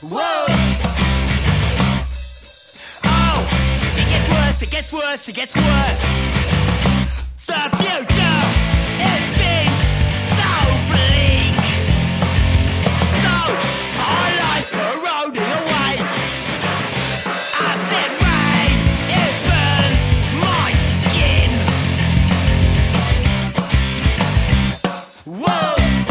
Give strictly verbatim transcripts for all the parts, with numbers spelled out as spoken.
Whoa! Oh, it gets worse, it gets worse, it gets worse. The future, it seems so bleak. So, our lives corroding away. Acid rain, it burns my skin. Whoa!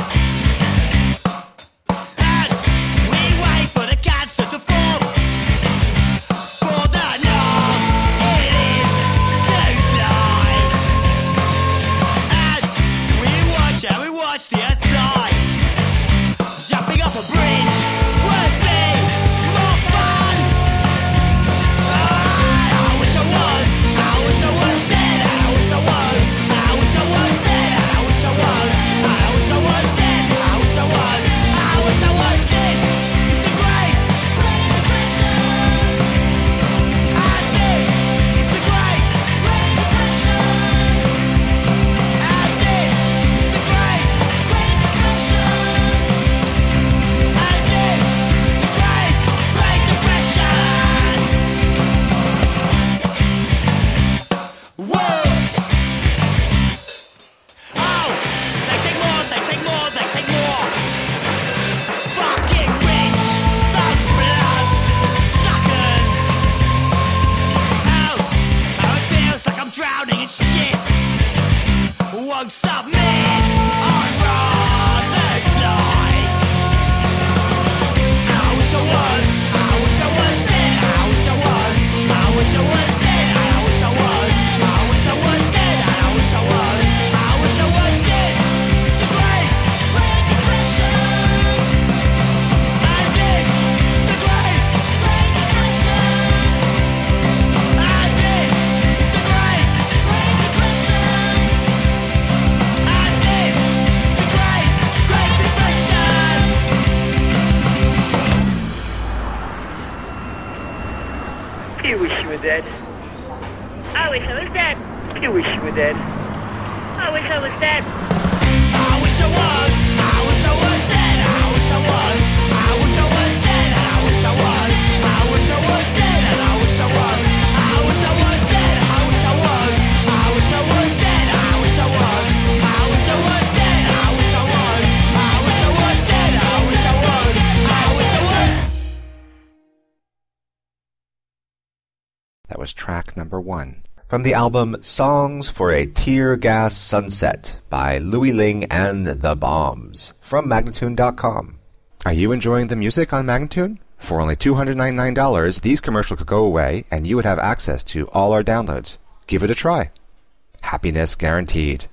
Dead. I wish I was dead. You wish you were dead. I wish I was dead. I wish I was. I wish I was dead. I wish I was. I wish I was dead. I wish I was. I wish I was dead. I wish I was. I wish I was dead. I wish I was. I wish I was dead. I wish I was. I wish I was dead. I wish I was. I wish I was dead. I wish I was. I wish I was. That was track number one from the album Songs for a Tear Gas Sunset by Louis Ling and the Bombs from Magnatune dot com. Are you enjoying the music on Magnatune? For only two hundred ninety-nine dollars, these commercials could go away and you would have access to all our downloads. Give it a try. Happiness guaranteed.